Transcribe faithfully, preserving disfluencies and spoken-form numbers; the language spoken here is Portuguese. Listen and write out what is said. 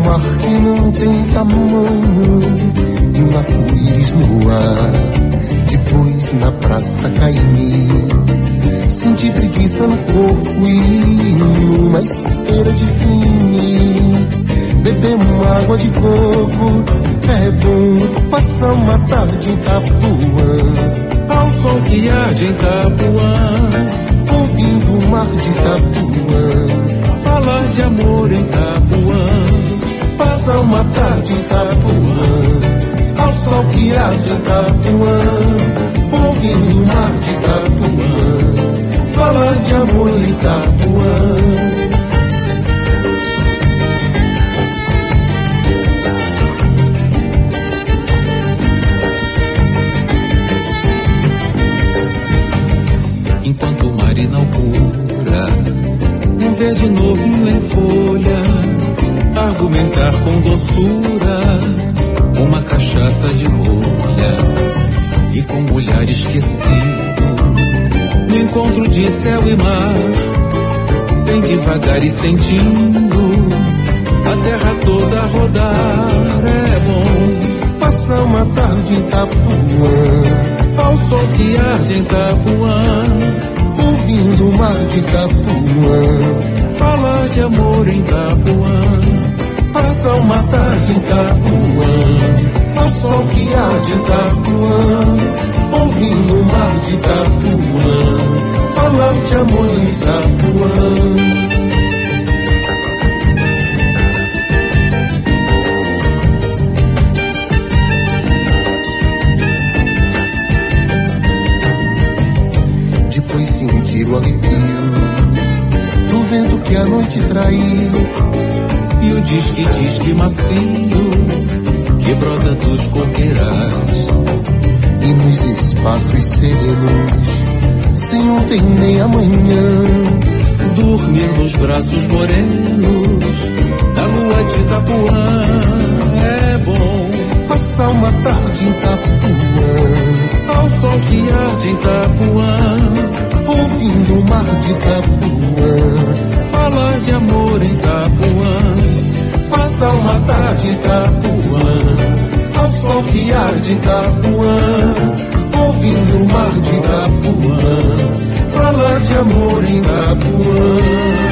mar que não tem tamanho e um arco-íris no ar. Depois na praça Caymmi senti preguiça no corpo e numa esteira de vinho bebemos água de coco. É bom passar uma tarde em Itapuã, ao sol que arde em Itapuã, ouvindo o mar de Itapuã, falar de amor em Itapuã. Passar uma tarde em Itapuã, ao sol que arde em Itapuã, ouvindo o mar de Itapuã, falar de amor em Itapuã. Enquanto o mar inaugura um verde novinho em folha, argumentar com doçura uma cachaça de rolha, e com o olhar esquecido no encontro de céu e mar, bem devagar e sentindo a terra toda rodar. É bom passar uma tarde em Itapuã, ao sol que arde em Itapuã, ouvindo o mar de Itapuã, falar de amor em Itapuã. Passar uma tarde em Itapuã, ao sol que arde em Itapuã, ouvindo o mar de Itapuã, falar de amor em Itapuã. O arrepio do vento que a noite traz, e o disque-disque macio que brota dos coqueirais, e nos espaços serenos, sem ontem nem amanhã, dormir nos braços morenos da lua de Itapuã. É bom passar uma tarde em Itapuã, ao sol que arde em Itapuã, ouvindo o mar de Itapuã, falar de amor em Itapuã. Passar uma tarde em Itapuã, ao sol que arde em Itapuã, ouvindo o mar de Itapuã, falar de amor em Itapuã.